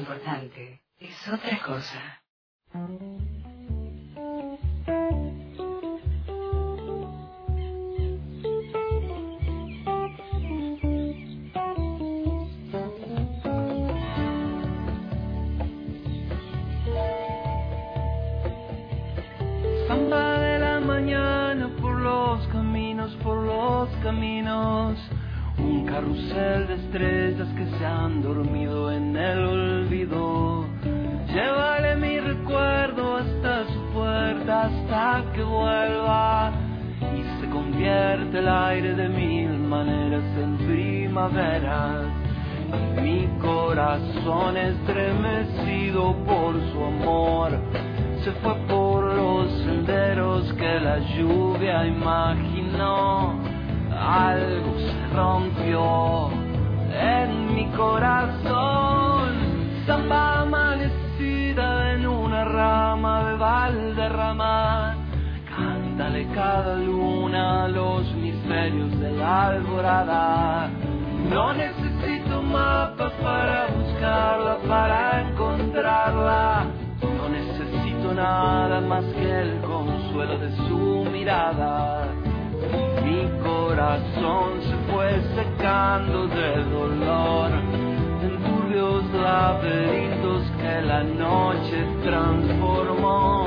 importante, es otra cosa. Samba de la mañana por los caminos, un carrusel de estrellas que se han dormido en el olvido. Llévale mi recuerdo hasta su puerta, hasta que vuelva y se convierte el aire de mil maneras en primaveras. Mi corazón estremecido por su amor se fue por los senderos que la lluvia imaginó. Algo se rompió en mi corazón. Samba amanecida en una rama de Valderrama. Cántale cada luna los misterios de la alborada. No necesito mapas para buscarla, para encontrarla. No necesito nada más que el consuelo de su mirada. Mi corazón se fue secando de dolor en turbios laberintos que la noche transformó.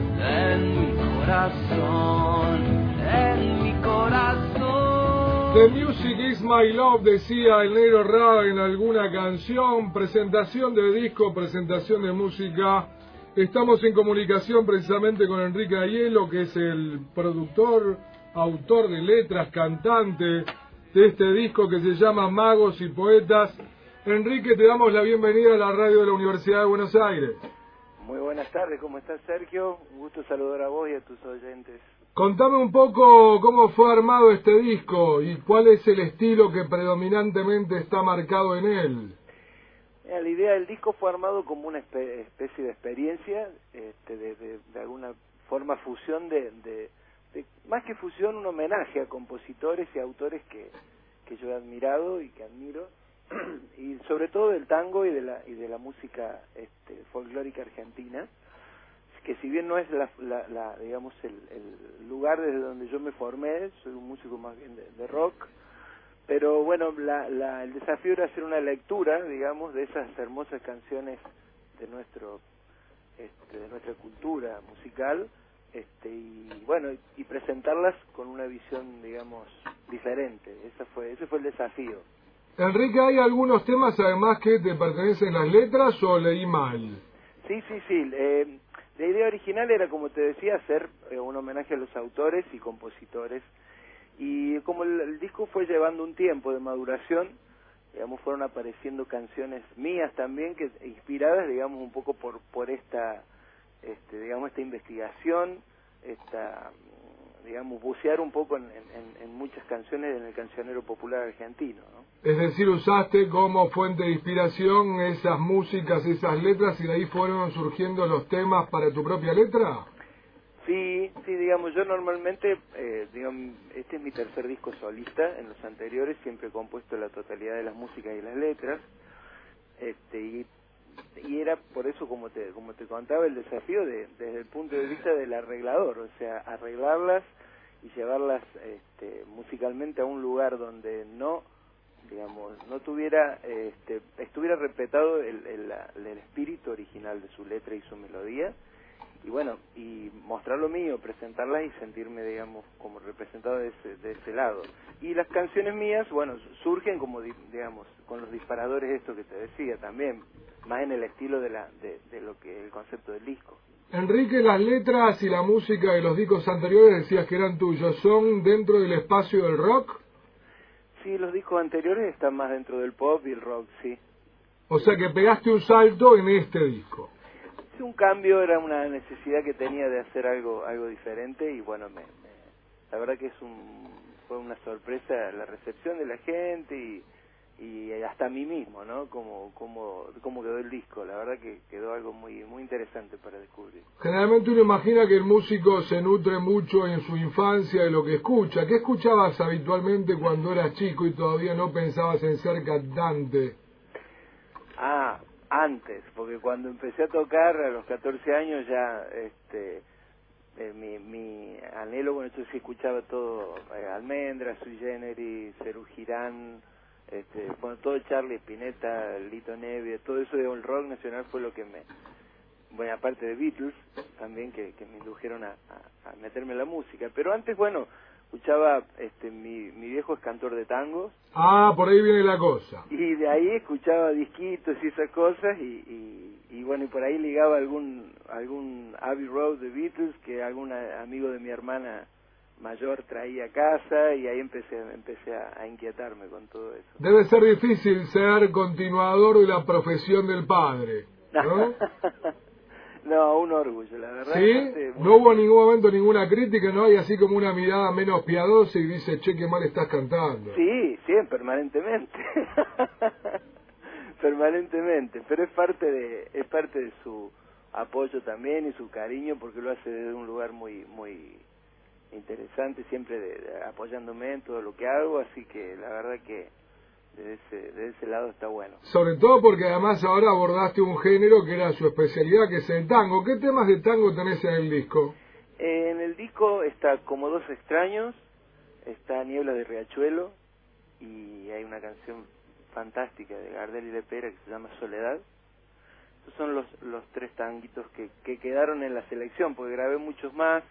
En mi corazón, en mi corazón. The music is my love, decía el Negro Rada en alguna canción. Presentación de disco, presentación de música. Estamos en comunicación precisamente con Enrique Aiello, que es el productor, autor de letras, cantante de este disco que se llama Magos y Poetas. Enrique, te damos la bienvenida a la radio de la Universidad de Buenos Aires. Muy buenas tardes, ¿cómo estás, Sergio? Un gusto saludar a vos y a tus oyentes. Contame un poco cómo fue armado este disco y cuál es el estilo que predominantemente está marcado en él. La idea del disco fue armado como una especie de experiencia, de alguna forma fusión de más que fusión, un homenaje a compositores y autores que yo he admirado y que admiro, y sobre todo del tango y de la música folclórica argentina, que si bien no es digamos el lugar desde donde yo me formé, soy un músico más bien de rock, pero bueno, el desafío era hacer una lectura, digamos, de esas hermosas canciones de nuestra cultura musical, y bueno, y presentarlas con una visión, digamos, diferente. Ese fue el desafío. Enrique, ¿hay algunos temas además que te pertenecen las letras o leí mal? Sí. La idea original era, como te decía, hacer un homenaje a los autores y compositores. Y como el disco fue llevando un tiempo de maduración, digamos, fueron apareciendo canciones mías también, que inspiradas, digamos, un poco por esta, digamos, esta investigación, digamos, bucear un poco en muchas canciones en el cancionero popular argentino, ¿no? Es decir, usaste como fuente de inspiración esas músicas, esas letras, y de ahí fueron surgiendo los temas para tu propia letra. Sí, digamos, yo normalmente, digamos, este es mi tercer disco solista. En los anteriores siempre he compuesto la totalidad de las músicas y las letras, y era por eso, como te contaba, el desafío desde el punto de vista del arreglador, o sea, arreglarlas y llevarlas musicalmente a un lugar donde no, digamos, no tuviera, estuviera respetado el espíritu original de su letra y su melodía. Y bueno, y mostrar lo mío, presentarlas y sentirme, digamos, como representado de ese lado. Y las canciones mías, bueno, surgen como, digamos, con los disparadores esto que te decía también, más en el estilo de lo que el concepto del disco. Enrique, las letras y la música de los discos anteriores decías que eran tuyos, ¿son dentro del espacio del rock? Sí, los discos anteriores están más dentro del pop y el rock, sí. O sea que pegaste un salto en este disco. Un cambio, era una necesidad que tenía de hacer algo diferente, y bueno, la verdad que fue una sorpresa la recepción de la gente y hasta a mí mismo, ¿no? Cómo quedó el disco. La verdad que quedó algo muy interesante para descubrir. Generalmente uno imagina que el músico se nutre mucho en su infancia de lo que escucha. ¿Qué escuchabas habitualmente cuando eras chico y todavía no pensabas en ser cantante? antes, porque cuando empecé a tocar a los 14 años ya mi anhelo, bueno, yo sí escuchaba todo, Almendra, Sui Generis, Serú Girán, bueno, todo Charlie Spinetta, Lito Nevia, todo eso de el rock nacional fue lo que bueno, aparte de Beatles, también que me indujeron a meterme en la música. Pero antes, bueno, escuchaba, mi viejo es cantor de tangos. Ah, por ahí viene la cosa. Y de ahí escuchaba disquitos y esas cosas, y bueno, y por ahí ligaba algún Abbey Road de Beatles que algún amigo de mi hermana mayor traía a casa, y ahí empecé a inquietarme con todo eso. Debe ser difícil ser continuador de la profesión del padre, ¿no? No, un orgullo, la verdad. ¿Sí? No hubo en ningún momento ninguna crítica, ¿no? Hay así como una mirada menos piadosa y dice, che, qué mal estás cantando. Sí, permanentemente. Permanentemente, pero es parte de su apoyo también y su cariño, porque lo hace desde un lugar muy interesante, siempre apoyándome en todo lo que hago, así que la verdad que de ese lado está bueno. Sobre todo porque además ahora abordaste un género que era su especialidad, que es el tango. ¿Qué temas de tango tenés en el disco? En el disco está Como dos extraños, está Niebla de Riachuelo, y hay una canción fantástica de Gardel y Lepera que se llama Soledad. Esos son los tres tanguitos que quedaron en la selección, porque grabé muchos más,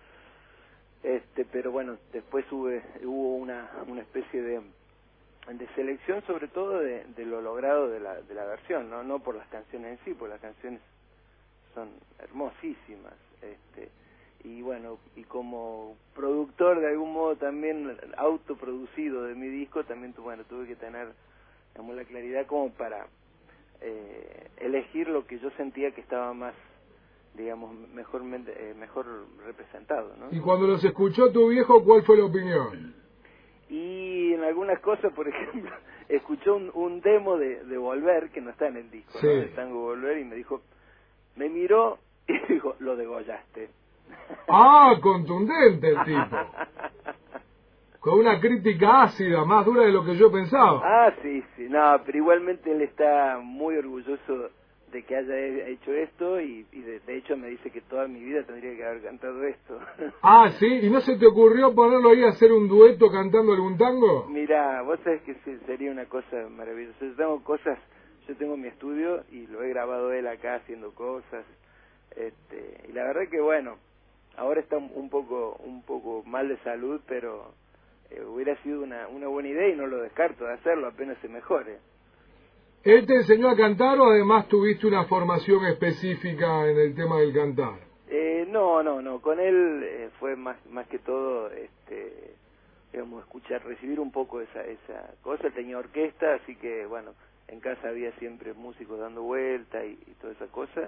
pero bueno, después hubo una especie de selección, sobre todo de lo logrado de la versión, no por las canciones en sí, porque las canciones son hermosísimas, y bueno, y como productor de algún modo también autoproducido de mi disco, también tuve que tener, digamos, la claridad como para elegir lo que yo sentía que estaba más, digamos, mejor representado, ¿no? Y cuando los escuchó tu viejo, ¿cuál fue la opinión? Y en algunas cosas, por ejemplo, escuchó un demo de Volver, que no está en el disco, sí, ¿no? De Tango Volver, y me miró y dijo, lo degollaste. Ah, contundente el tipo. Con una crítica ácida, más dura de lo que yo pensaba. Ah, sí, no, pero igualmente él está muy orgulloso de que haya hecho esto, y de hecho me dice que toda mi vida tendría que haber cantado esto. Ah, ¿sí? ¿Y no se te ocurrió ponerlo ahí a hacer un dueto cantando algún tango? Mira, vos sabés que sí, sería una cosa maravillosa. Yo tengo mi estudio y lo he grabado él acá haciendo cosas, y la verdad que bueno, ahora está un poco mal de salud, pero hubiera sido una buena idea y no lo descarto de hacerlo apenas se mejore. ¿Él te enseñó a cantar o además tuviste una formación específica en el tema del cantar? No, con él fue más que todo, digamos, recibir un poco esa cosa. Él tenía orquesta, así que bueno, en casa había siempre músicos dando vuelta y toda esa cosa.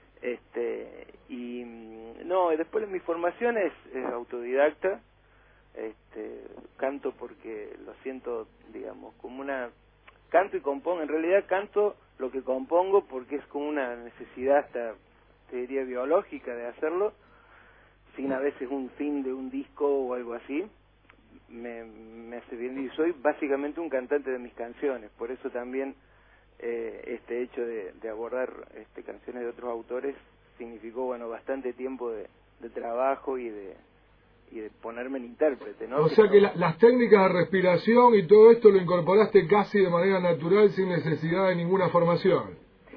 Y después mi formación es autodidacta. Canto porque lo siento, digamos, como canto y compongo, en realidad canto lo que compongo porque es como una necesidad hasta, te diría, biológica de hacerlo, sin a veces un fin de un disco o algo así, me hace bien, y soy básicamente un cantante de mis canciones, por eso también este hecho de abordar canciones de otros autores significó, bueno, bastante tiempo de trabajo y de ponerme en intérprete, ¿no? O sea que las técnicas de respiración y todo esto lo incorporaste casi de manera natural, sin necesidad de ninguna formación.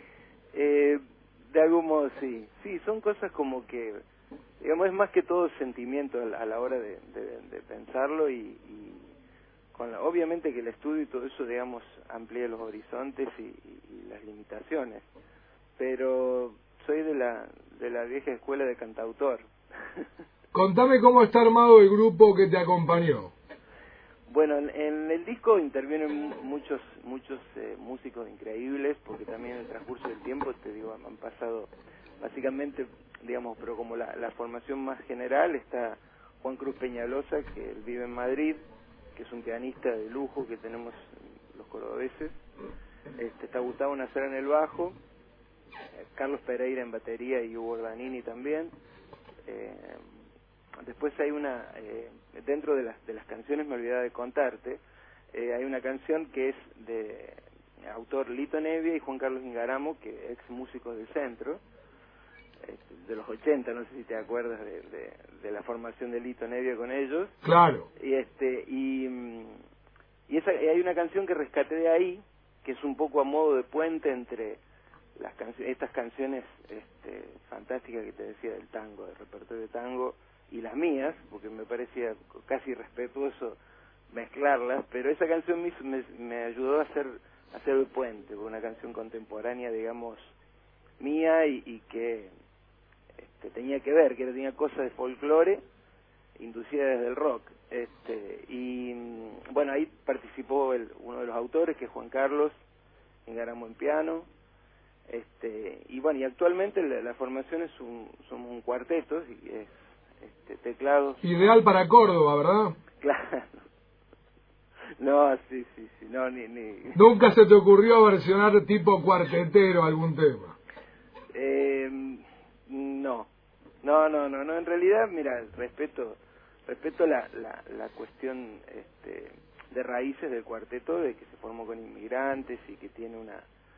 De algún modo sí, son cosas como que, digamos, es más que todo sentimiento a la hora de pensarlo, y obviamente que el estudio y todo eso, digamos, amplía los horizontes y las limitaciones, pero soy de la vieja escuela de cantautor. Contame cómo está armado el grupo que te acompañó. Bueno, en el disco intervienen muchos músicos increíbles, porque también en el transcurso del tiempo, te digo, han pasado básicamente, digamos, pero como la formación más general está Juan Cruz Peñalosa, que él vive en Madrid, que es un pianista de lujo que tenemos los cordobeses. Está Gustavo Nazar en el bajo, Carlos Pereira en batería y Hugo Ordanini también. Después hay dentro de las canciones, me olvidaba de contarte, hay una canción que es autor Lito Nevia y Juan Carlos Ingaramo, que ex músicos del centro, de los 80, no sé si te acuerdas de la formación de Lito Nevia con ellos. Claro. Y hay una canción que rescaté de ahí, que es un poco a modo de puente entre estas canciones fantásticas que te decía del tango, del repertorio de tango, y las mías, porque me parecía casi irrespetuoso mezclarlas, pero esa canción me ayudó a hacer el puente, una canción contemporánea, digamos, mía, y que tenía que ver, que tenía cosas de folclore inducidas desde el rock. Y bueno, ahí participó uno de los autores, que es Juan Carlos Ingaramo en piano. Y bueno, y actualmente la formación somos un cuarteto, y es teclados. Ideal para Córdoba, ¿verdad? Claro. No, sí, no, ni... ¿Nunca se te ocurrió versionar tipo cuartetero algún tema? No, en realidad, mira, respeto la cuestión de raíces del cuarteto, de que se formó con inmigrantes y que tiene un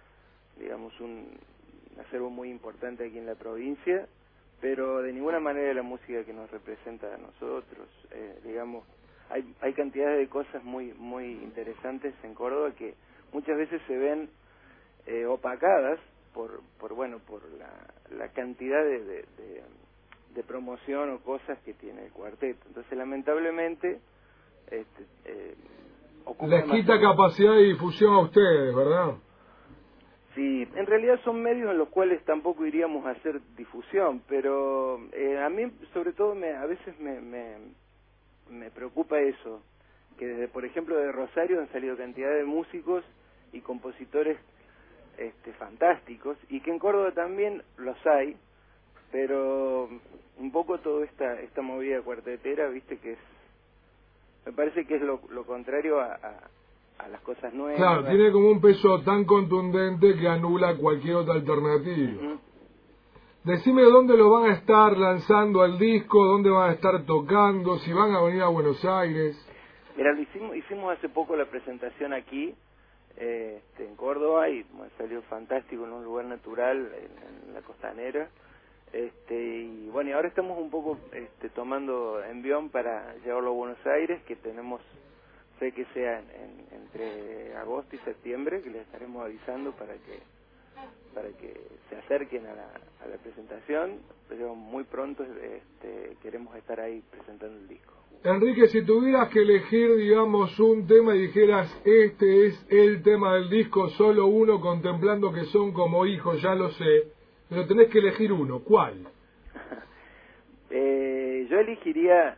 acervo muy importante aquí en la provincia, pero de ninguna manera la música que nos representa a nosotros. Digamos, hay cantidades de cosas muy interesantes en Córdoba que muchas veces se ven opacadas por la cantidad de promoción o cosas que tiene el cuarteto. Entonces, lamentablemente, les quita capacidad de difusión a ustedes, ¿verdad? Sí, en realidad son medios en los cuales tampoco iríamos a hacer difusión, pero a mí sobre todo a veces me preocupa eso, que desde, por ejemplo, de Rosario han salido cantidad de músicos y compositores fantásticos, y que en Córdoba también los hay, pero un poco toda esta movida cuartetera, viste, que me parece que es lo contrario a las cosas nuevas. Claro, tiene como un peso tan contundente que anula cualquier otra alternativa. Uh-huh. Decime dónde lo van a estar lanzando al disco, dónde van a estar tocando, si van a venir a Buenos Aires. Mira, hicimos hace poco la presentación aquí, en Córdoba, y salió fantástico, en un lugar natural, en la costanera. Y bueno, y ahora estamos un poco tomando envión para llevarlo a Buenos Aires, que tenemos fe que sea entre agosto y septiembre, que les estaremos avisando para que se acerquen a la presentación, pero muy pronto queremos estar ahí presentando el disco. Enrique, si tuvieras que elegir, digamos, un tema y dijeras, este es el tema del disco, solo uno, contemplando que son como hijos, ya lo sé, pero tenés que elegir uno, ¿cuál? Yo elegiría,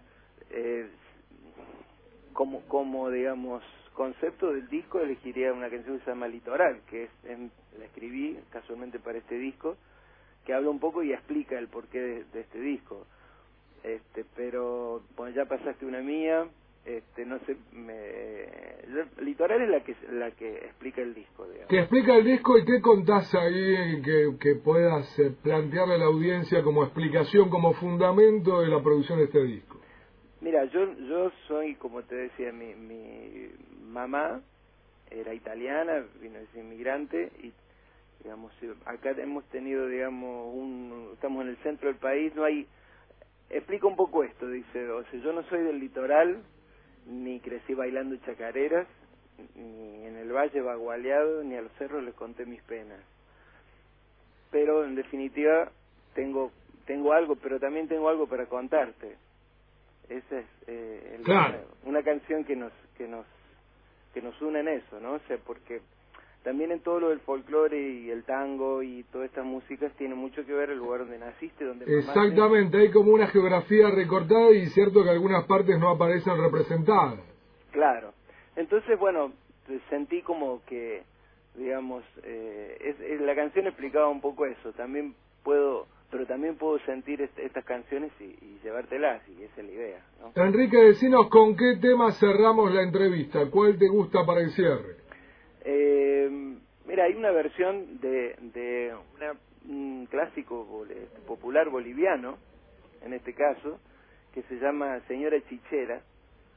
como digamos, concepto del disco, elegiría una canción que se llama Litoral, que la escribí casualmente para este disco, que habla un poco y explica el porqué de este disco. Pero bueno, ya pasaste una mía, no sé, Litoral es la que explica el disco, digamos. ¿Qué explica el disco y qué contás ahí que puedas plantearle a la audiencia como explicación, como fundamento de la producción de este disco? Mira, yo soy, como te decía, mi mamá era italiana, vino de ser inmigrante, y digamos, acá hemos tenido, digamos, estamos en el centro del país, no hay... Explica un poco esto, dice, o sea, yo no soy del litoral, ni crecí bailando chacareras, ni en el valle bagualeado, ni a los cerros les conté mis penas. Pero en definitiva tengo algo, pero también tengo algo para contarte. Esa es claro. Una canción que nos une en eso, ¿no? O sea, porque también en todo lo del folclore y el tango y todas estas músicas tiene mucho que ver el lugar donde naciste, donde exactamente, hay como una geografía recortada y cierto que algunas partes no aparecen representadas. Claro. Entonces, bueno, sentí como que, digamos, la canción explicaba un poco eso. Pero también puedo sentir estas canciones y llevártelas, y esa es la idea, ¿no? Enrique, decinos con qué tema cerramos la entrevista. ¿Cuál te gusta para el cierre? Mira, hay una versión de un clásico popular boliviano, en este caso, que se llama Señora Chichera.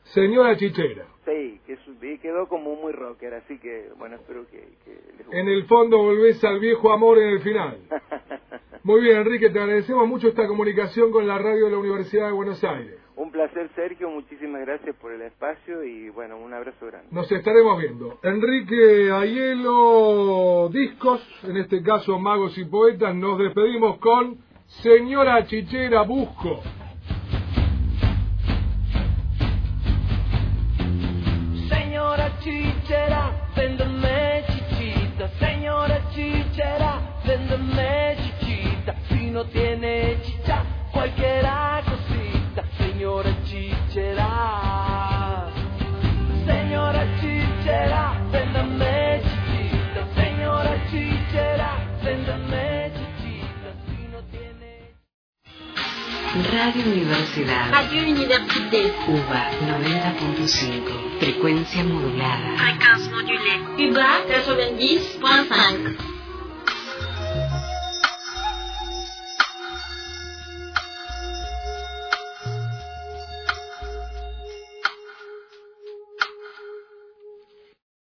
Señora Chichera. Sí, que quedó como muy rocker, así que, bueno, espero que les guste. En el fondo volvés al viejo amor en el final. Muy bien, Enrique, te agradecemos mucho esta comunicación con la radio de la Universidad de Buenos Aires. Un placer, Sergio, muchísimas gracias por el espacio y, bueno, un abrazo grande. Nos estaremos viendo. Enrique Aiello, discos, en este caso Magos y Poetas, nos despedimos con Señora Chichera, busco. Señora Chichera, véndeme chichita. Señora Chichera, véndeme chichita. Si no tiene chicha, cualquiera cosita. Señora Chichera, señora Chichera, véndeme chichita. Señora Chichera, véndeme chichita. Si no tiene... Radio Universidad. Radio Université. UBA 90.5. Frecuencia modulada. Fréquence modulée. UBA 90.5.